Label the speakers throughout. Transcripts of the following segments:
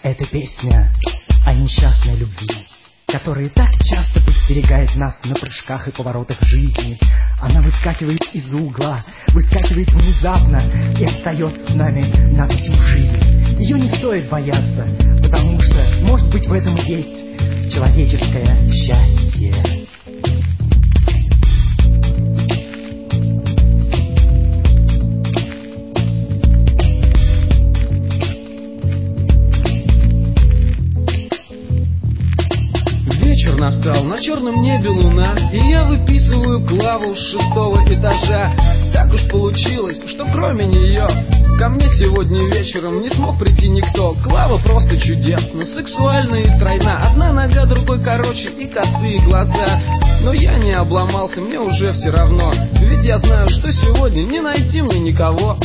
Speaker 1: Это песня о несчастной любви, которая так часто подстерегает нас на прыжках и поворотах жизни. Она выскакивает из угла, выскакивает внезапно и остается с нами на всю жизнь. Ее не стоит бояться, потому что, может быть, в этом и есть человеческое счастье.
Speaker 2: Настал, на черном небе луна, и я выписываю Клаву с 6-го этажа. Так уж получилось, что кроме нее ко мне сегодня вечером не смог прийти никто. Клава просто чудесна, сексуальна и стройна. Одна нога, другой короче и косые глаза. Но я не обломался, мне уже все равно, ведь я знаю, что сегодня не найти мне никого.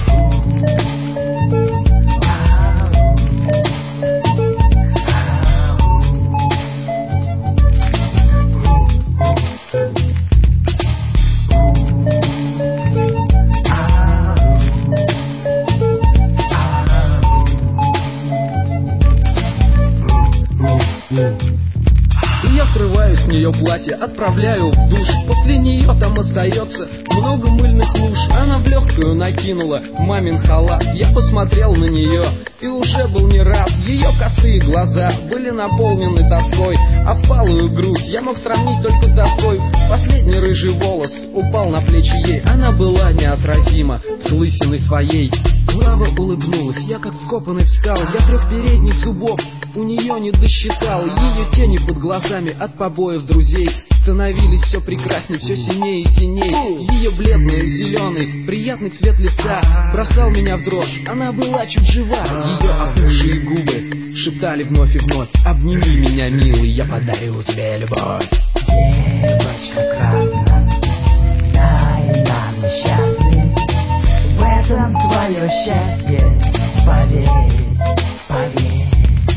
Speaker 2: Я срываю с нее платье, отправляю в душ. После нее там остается много мыльных луж. Она в легкую накинула мамин халат. Я посмотрел на нее и уже был не рад. Ее косые глаза были наполнены тоской, а впалую грудь я мог сравнить только с доской. Последний рыжий волос упал на плечи ей. Она была неотразима с лысиной своей. Клава улыбнулась, я как вкопанный встал. Я 3 передних зубов у нее не досчитал. Ее тени под глазами от побоев друзей становились все прекрасней, все синее и синее. Ее бледный, зеленый, приятный цвет лица бросал меня в дрожь. Она была чуть жива. Ее опухшие губы шептали вновь и вновь: обними меня, милый, я подарю тебе любовь.
Speaker 1: Девочка красная, дай нам несчастный, в этом твое счастье, поверь, поверь.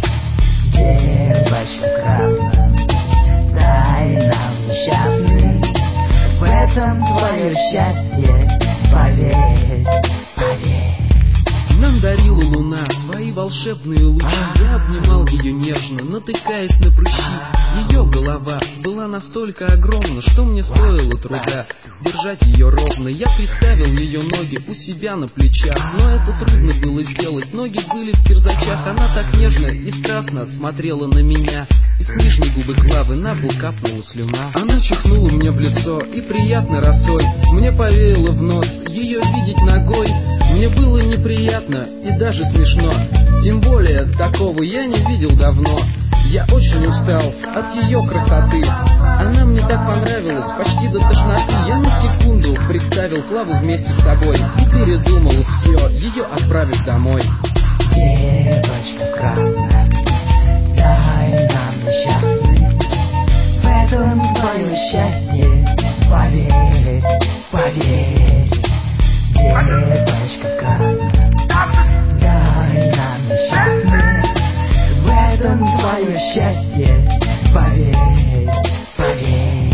Speaker 1: Девочка красная, дай нам несчастный, в этом твое счастье, поверь, поверь.
Speaker 2: Нам дарила луна свои волшебные лучи. Я обнимал ее нежно, натыкаясь на прыщи. Ее голова была настолько огромна, что мне стоило труда держать ее ровно. Я представил ее ноги у себя на плечах, но это трудно было сделать. Ноги были в кирзачах. Она так нежно и страстно смотрела на меня. Из нижней губы Клавы на пол капнула слюна. Она чихнула мне в лицо и приятной росой мне повеяло в нос ее видеть ногой. Мне было неприятно и даже смешно, тем более такого я не видел давно. Я очень устал от ее красоты. Она мне так понравилась, почти до тошноты. Я на секунду представил Клаву вместе с собой и передумал все, ее отправить домой.
Speaker 1: Девочка красная, дай нам несчастный, в этом твое счастье, поверь, поверь. Девочка красная, дай нам несчастный, в этом твое счастье, поверь, поверь.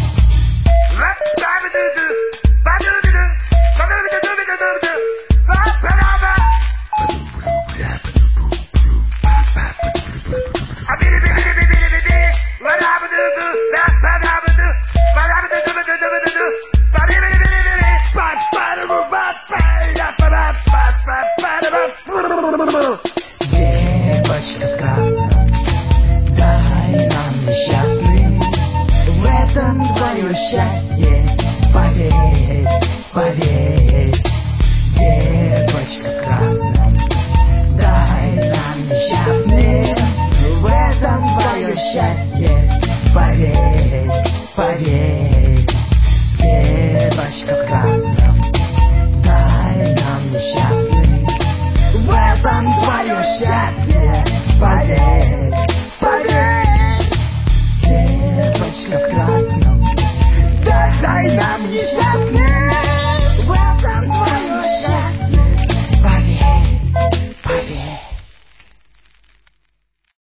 Speaker 1: Девочка красная, дай нам несчастный, в этом твое счастье, поверь, поверь. Девочка красная, дай нам несчастный, в этом твое счастье, поверь, поверь. Девочка красная, дай нам несчастный, в этом твое счастье, поверь, поверь. Девочка красная.